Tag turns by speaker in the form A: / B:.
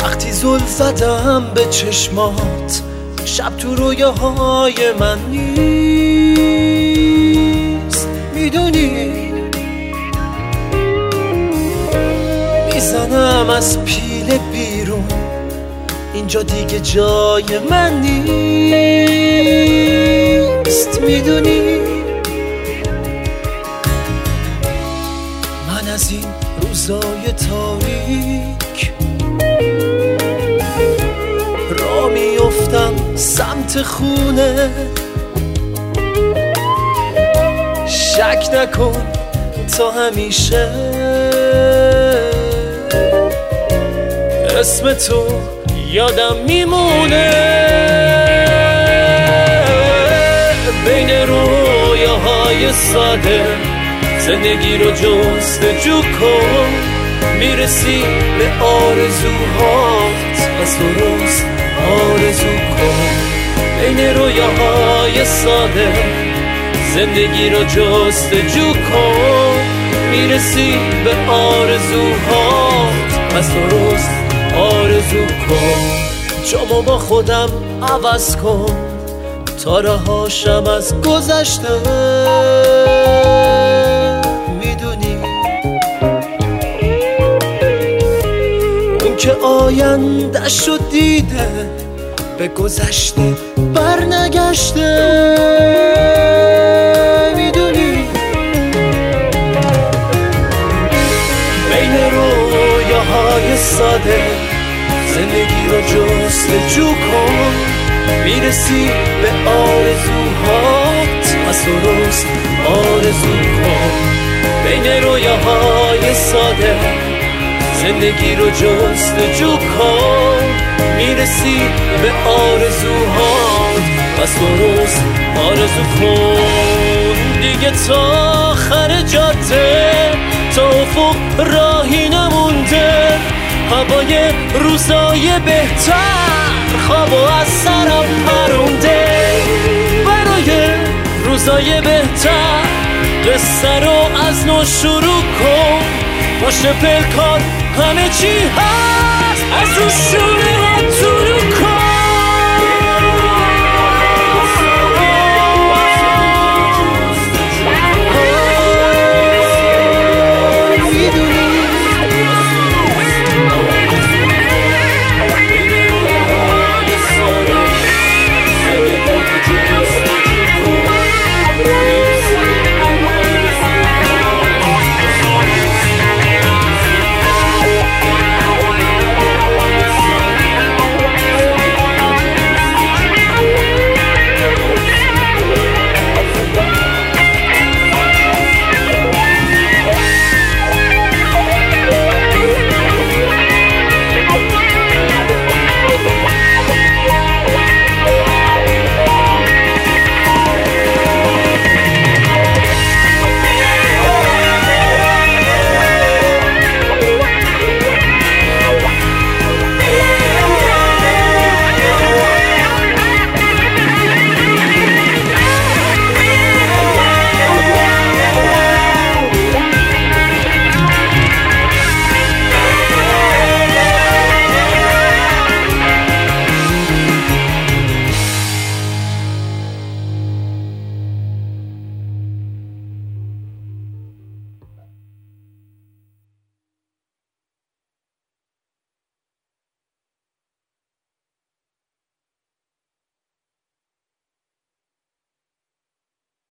A: وقتی زل زدم به چشمات، شب تو رویاهای من نیست. میدونی میزنم از پیله بیرون، اینجا دیگه جای من نیست. میدونی من از این روزای تاریک را میافتم سمت خونه. شک نکن تا همیشه اسم تو یادم میمونه. بین رویاهای ساده زندگی رو جستجو کن، میرسی به آرزوهات پس درست آرزو کن. بین رویاهای ساده زندگی رو جستجو کن، میرسی به آرزوهات پس درست آرزو کن. جامو با خودم عوض کن تا رهاشم از گذشته. میدونی اون که آینده شد دیده به گذشته برنگشته. میدونی بین رویاهای ساده زندگی رو جستجو کن، میرسی به آرزوهات پس درست آرزو کن. بین رویاهای ساده زندگی رو جستجو کن، میرسی به آرزوهات پس درست آرزو کن. دیگه تا آخر جاده تا افق راهی نمونده، هوای روزای بهتر خوابو از سرم پرونده. برای روزای بهتر قصه رو از نو شروع کن، پشت پلکان همه چی هست.